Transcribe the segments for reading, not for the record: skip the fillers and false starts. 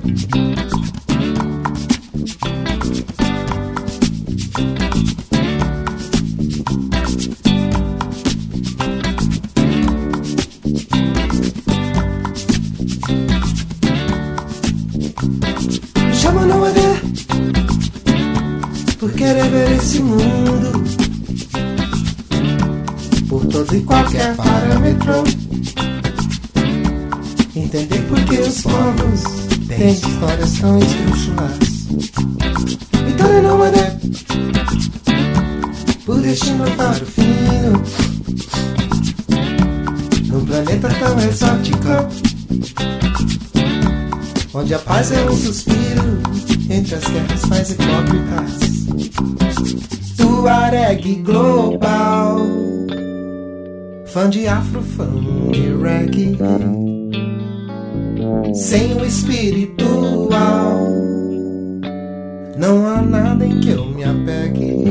Me chama nômade por querer ver esse mundo por todo e qualquer parâmetro. Entender por que os povos têm histórias tão esdrúxulas. Então é nômade por destino para o fino, num planeta tão exótico, onde a paz é um suspiro entre as guerras mais hipócritas. Tuareg global, fã de afro, fã de reggae, sem o espiritual não há nada em que eu me apegue.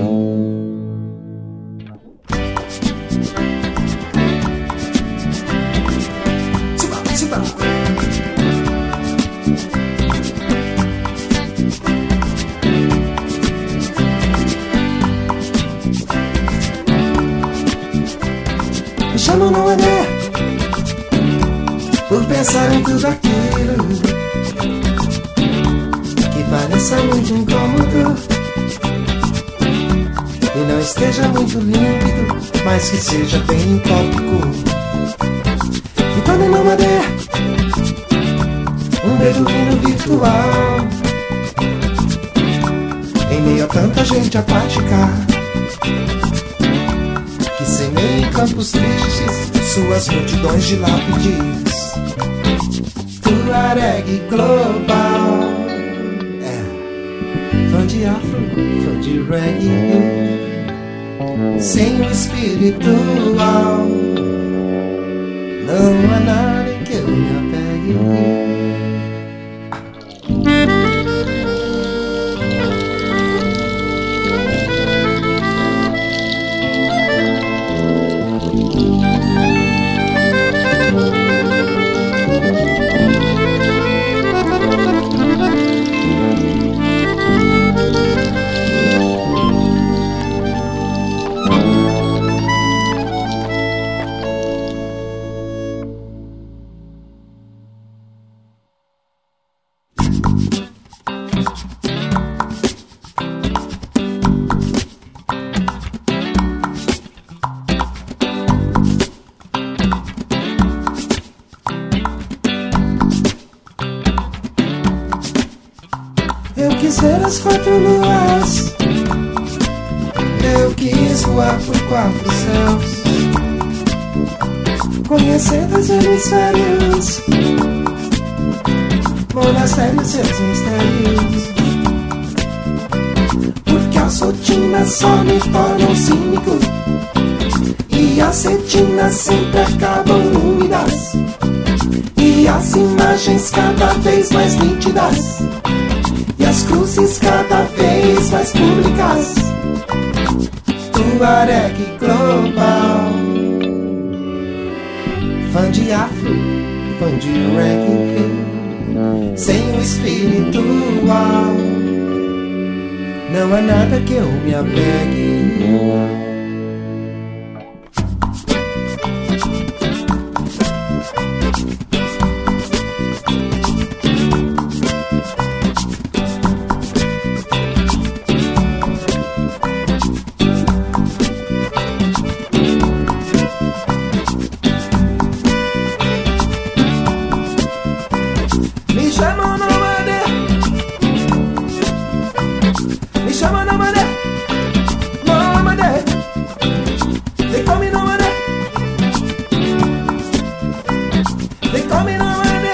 Me chamam não é por pensar em tudo aquilo que pareça muito incômodo e não esteja muito límpido, mas que seja bem utópico. Então nem nômade, um beduíno virtual em meio a tanta gente apática que semeia em campos tristes suas multidões de lápides. Tuareg global, fã de afro, fã de reggae, sem o espiritual não há nada em que eu me apegue. Eu quis ver as 4 luas, eu quis voar por 4 céus, conhecer 2 hemisférios, monastérios, seus mistérios. Porque as rotinas só me tornam cínico e as retinas sempre acabam úmidas e as imagens cada vez mais nítidas e as cruzes cada vez mais públicas. Tuareg global, fã de afro, fã de reggae, sem o espiritual não há nada que eu me apegue. Me chama nômade, me chama nômade, nômade, they call me nômade, they call me nômade,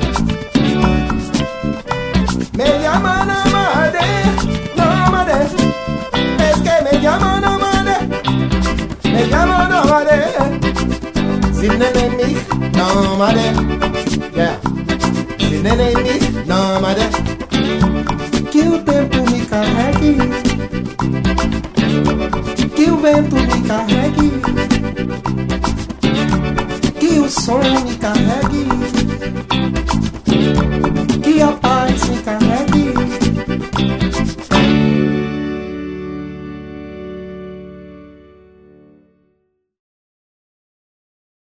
me llama nômade, nômade, es que me llama nômade, me llama nômade, sin enemy, nômade, yeah. Neném, nômade, que o tempo me carregue, que o vento me carregue, que o som me carregue,